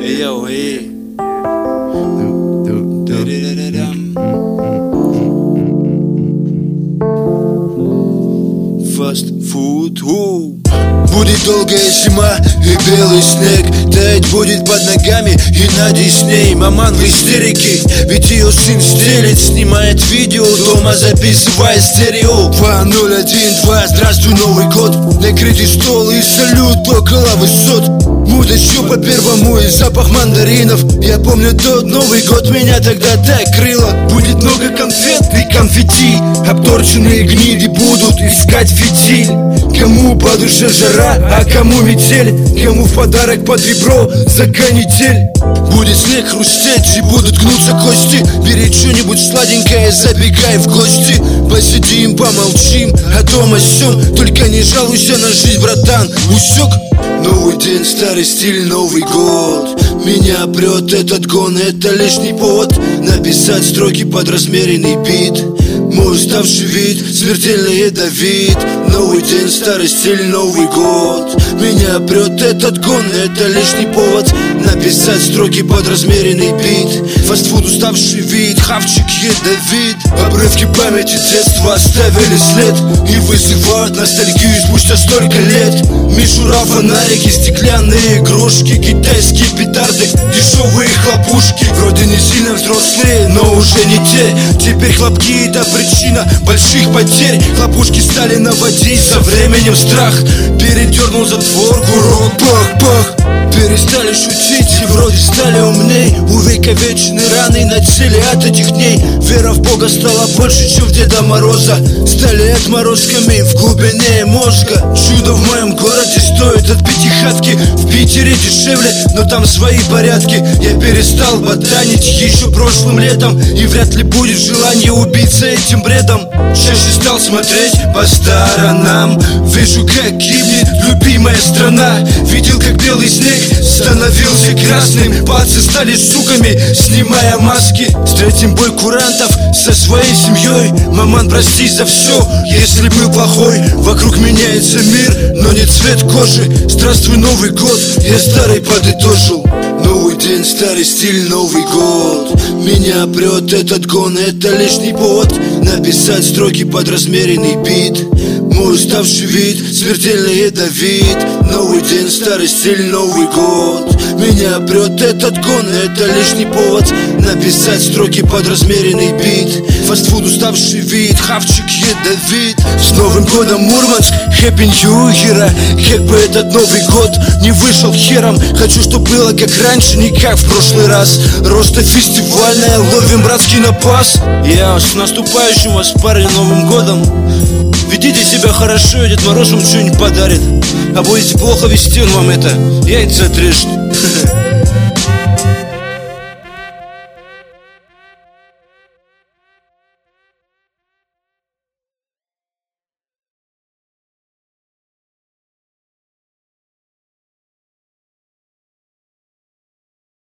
Yo, hey. Фастфуд. Будет долгая зима и белый снег, таять будет под ногами и на Дисней. Маман в истерике, ведь ее сын стелит, снимает видео дома, записывая стерео. 2012, здравствуй, Новый год. Накрытый стол и салют около высот. Мут еще по первому и запах мандаринов. Я помню тот Новый год, меня тогда так крыло. Будет много конфет и конфетти, обторченные гниды будут искать фитиль. Кому по душе жара, а кому метель, кому в подарок под ребро за канитель. Будет снег хрустеть и будут гнуться кости. Бери что-нибудь сладенькое, забегай в гости. Посидим, помолчим о том о сём. Только не жалуйся на жизнь, братан, усек? Новый день, старый стиль, Новый год. Меня прет этот гон, это лишний повод написать строки под размеренный бит. Мой уставший вид, смертельный ядовит. Новый день, старый стиль, Новый год. Меня прет этот гон, это лишний повод написать строки под размеренный бит. Фастфуд, уставший вид, хавчик ядовит. Обрывки памяти детства оставили след и вызывают ностальгию спустя столько лет. Мишура, фонарики, стеклянные игрушки, китайские петарды, дешевые хлопушки. Вроде не сильно взрослые, но уже не те. Теперь хлопки — это причина больших потерь. Хлопушки стали наводить со временем страх. Передернул затворку, рот, бах-бах. Перестали шутить и вроде стали умней. Увековечены раны на теле от этих дней. Вера в Бога стала больше, чем в Деда Мороза. Стали отморозками в глубине мозга. Чудо в моем городе стоит от пятихатки. В Питере дешевле, но там свои порядки. Я перестал ботанить еще прошлым летом, и вряд ли будет желание убиться этим бредом. Чаще стал смотреть по сторонам. Вижу, как гибнет любимая страна. Видел, как белый снег становился красным. Пальцы стали суками, снимая маски. Встретим бой курантов со своей семьей. Маман, прости за все, если был плохой. Вокруг меняется мир, но не цвет кожи. Здравствуй, Новый год, я старый подытожил. Новый день, старый стиль, Новый год. Меня прет этот гон, это лишний повод написать строки под размеренный бит. Мой уставший вид, смертельный ядовит. Новый день, старый стиль, Новый год. Меня прет этот гон, это лишний повод написать строки под размеренный бит. Фастфуд, уставший вид, хавчик ядовит. С Новым годом, Мурманск, хэппи нью йера. Как бы этот Новый год не вышел хером, хочу, чтоб было как раньше, не как в прошлый раз. Роста фестивальная, ловим братский напас. Я с наступающим вас, парни, Новым годом. Ведите себя хорошо, и Дед Мороз вам что-нибудь подарит. А будете плохо вести, он вам это яйца отрежет.